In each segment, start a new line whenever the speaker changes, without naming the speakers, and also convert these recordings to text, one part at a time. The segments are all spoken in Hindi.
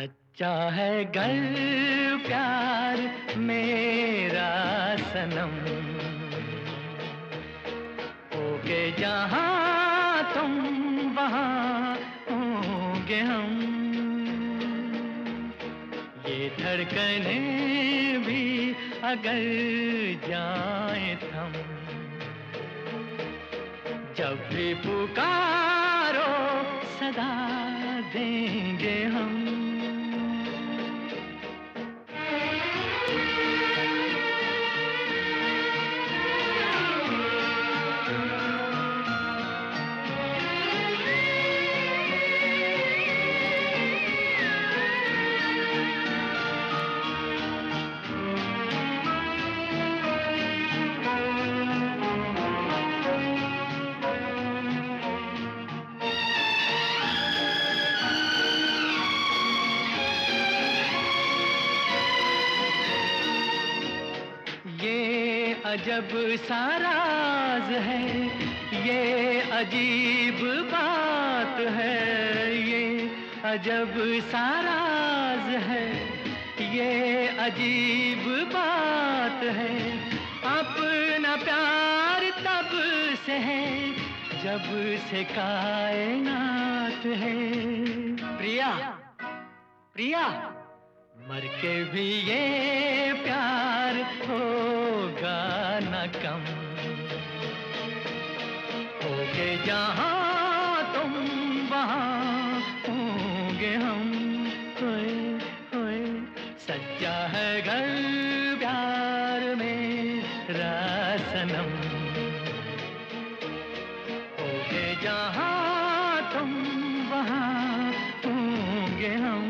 सच्चा है गर प्यार मेरा सनम, होके जहाँ तुम वहाँ होंगे हम। ये धड़कने भी अगर जाए थम, जब भी पुकारो सदा देंगे हम। ये अजब सा राज है, ये अजीब बात है। ये अजब सा राज है, ये अजीब बात है। अपना प्यार तब से है जब से कायनात है। प्रिया प्रिया, मर के भी ये प्यार होगा न कम, होके जहाँ तुम वहाँ होंगे हम। होए होए, सच्चा है घर प्यार मेरा सनम, होके जहाँ तुम वहाँ होंगे हम।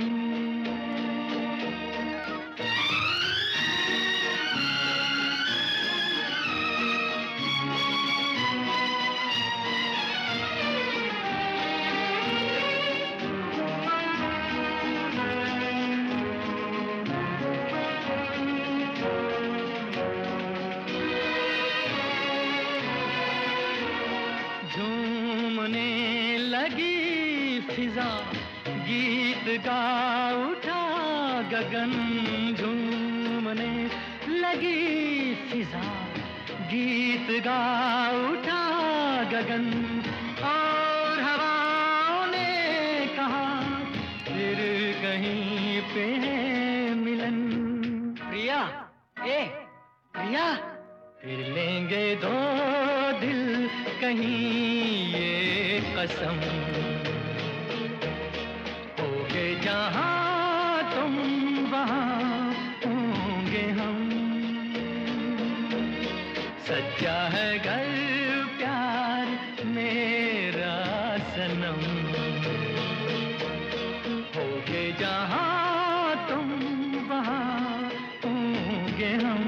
झूमने लगी फिजा, गीत गा उठा गगन। झूमने लगी फिजा, गीत गा उठा गगन। और हवाओं ने कहा फिर कहीं पे है मिलन। प्रिया ए प्रिया, फिर लेंगे दो दिल कहीं ये कसम, होके जहाँ तुम वहाँ होंगे हम। सच्चा है घर प्यार मेरा सनम, होके जहाँ तुम वहाँ होंगे हम।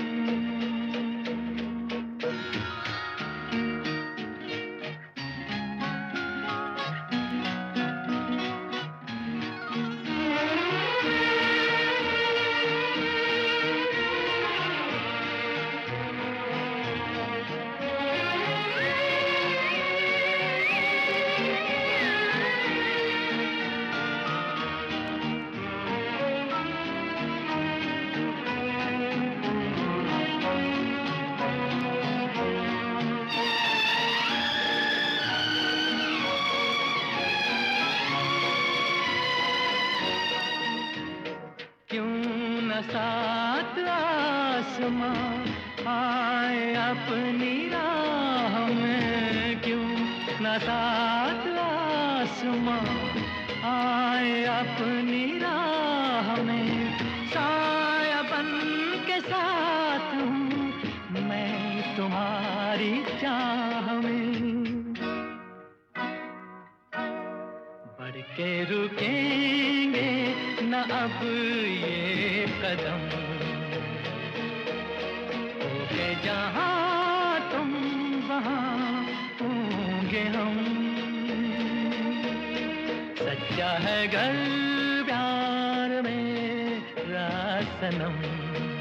सात आसमां आए अपनी राह में, क्यों न सात आसमां आए अपनी राह में। साया बन के साथ हूँ मैं तुम्हारी चाह में, बढ़ के रुकेंगे न अब ये कदम, होके जहाँ तुम वहाँ होंगे हम। सच्चा है घर प्यार मेरा सनम,